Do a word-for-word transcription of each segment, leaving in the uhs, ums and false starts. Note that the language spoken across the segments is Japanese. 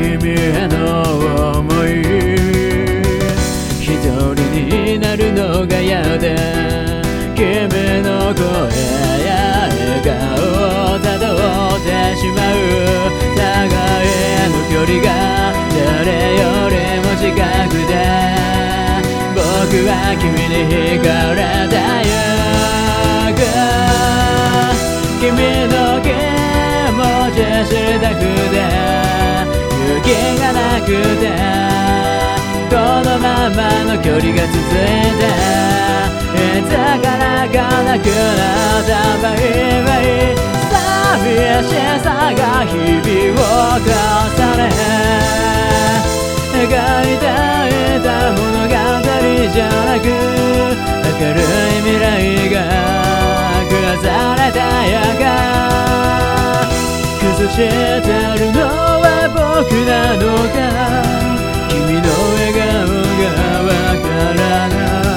君への想い、一人になるのが嫌で君の声や笑顔をたどってしまう。互いへの距離が誰よりも近くて僕は君に惹かれたよ。君の気持ち知りたくて勇気がなくてこのままの距離が続いていつからかなくなったバイバイ。寂しさが日々を重ね描いていた物語じゃなく明るい未来が崩れたやが崩してるのは僕なのか君の笑顔がわからない。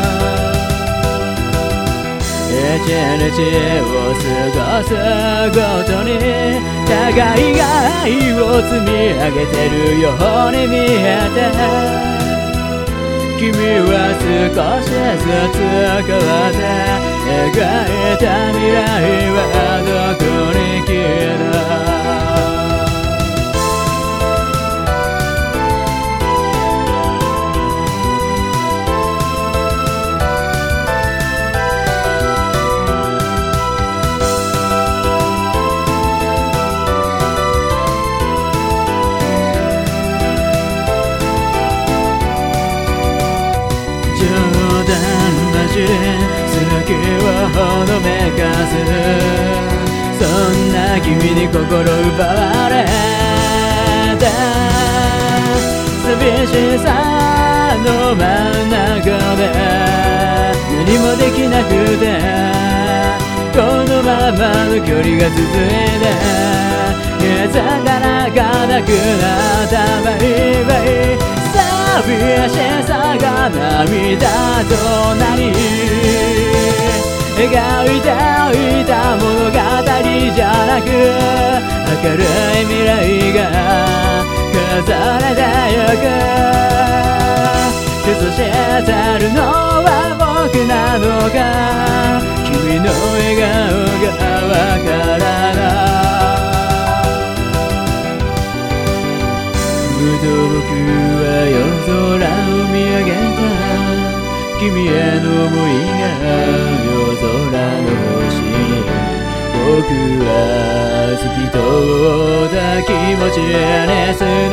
一日を過ごすごとに互いが愛を積み上げてるように見えて君は少しずつ変わって描いた未来はどこに消えた。冗談交じり好きをほのめかすそんな君に心奪われた寂しさの真ん中で何もできなくてこのままの距離が続いていつからかなくなったバイバイ。寂しさが涙となり描いていた物語じゃなく明るい未来が崩れてゆく。崩してるのは僕なのか君の笑顔がわからない。僕は夜空を見上げた君への想いが夜空の星。僕は透き通った気持ちにす